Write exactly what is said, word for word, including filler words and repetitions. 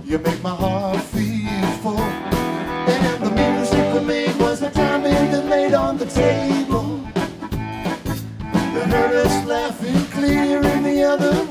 You make my heart feel full. And the music we made was the diamond that laid on the table. They heard us laughing clear in the other